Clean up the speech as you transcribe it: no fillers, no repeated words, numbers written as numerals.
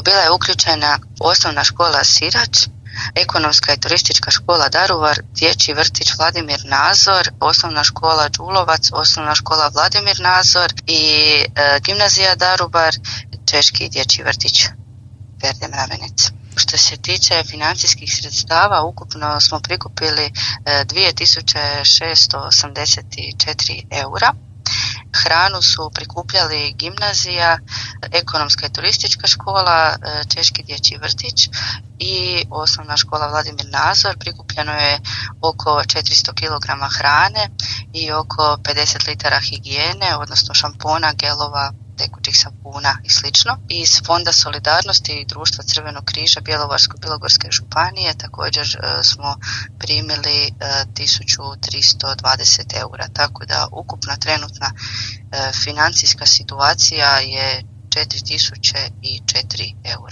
bila je uključena osnovna škola Sirač, ekonomska i turistička škola Daruvar, dječji vrtić Vladimir Nazor, osnovna škola Đulovac, osnovna škola Vladimir Nazor i gimnazija Daruvar, češki dječji vrtić Verde Mravenec. Što se tiče financijskih sredstava, ukupno smo prikupili 2684 eura. Hranu su prikupljali gimnazija, ekonomska i turistička škola, češki dječji vrtić i osnovna škola Vladimir Nazor. Prikupljeno je oko 400 kg hrane i oko 50 litara higijene, odnosno šampona, gelova, tekućih sapuna i sl. Iz Fonda solidarnosti i Društva Crvenog križa Bjelovarsko-bilogorske županije također smo primili 1320 eura, tako da ukupna trenutna financijska situacija je 4004 eura.